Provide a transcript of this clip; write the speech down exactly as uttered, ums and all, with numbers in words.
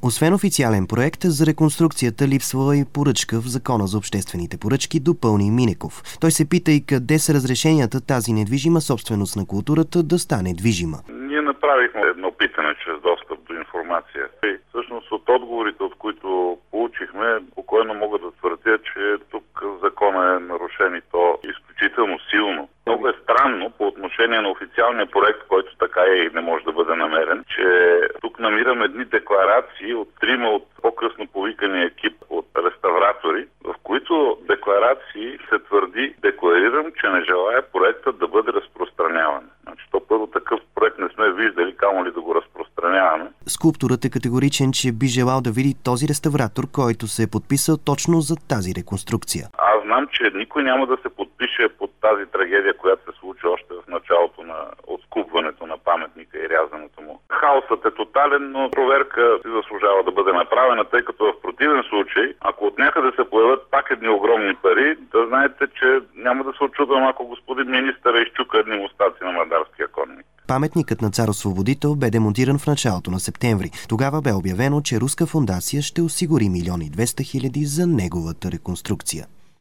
Освен официален проект, за реконструкцията липсва и поръчка в Закона за обществените поръчки, допълни Минеков. Той се пита и къде са разрешенията тази недвижима собственост на културата да стане движима. Ние направихме едно питане чрез достъп до информация. И всъщност от отговорите, от които получихме, спокойно мога да твърдя, че тук закона е нарушен и то изключително силно. Много е странно по отношение на официалния проект, който така е и не може да бъде намерен, че тук намираме едни декларации от трима от по-късно повикания екип от реставратори, в които декларации се твърди, декларирам, че не желая проектът да бъде разпространяван. Значи то първо такъв проект не сме виждали, камо ли да го разпространяваме. Скулпторът е категоричен, че би желал да види този реставратор, който се е подписал точно за тази реконструкция. Аз знам, че никой няма да се подпише под тази трагедия, която се случи още в началото на откупването на паметника и рязането му. Хаосът е тотален, но проверка си заслужава да бъде направена, тъй като в противен случай, ако от някъде се появят пак едни огромни пари, да знаете, че няма да се очудвам, ако господин министър изчука едни мустаци на Мадарския конник. Паметникът на цар Освободител бе демонтиран в началото на септември. Тогава бе обявено, че руска фондация ще осигури милион и двеста хиляди за неговата реконструкция.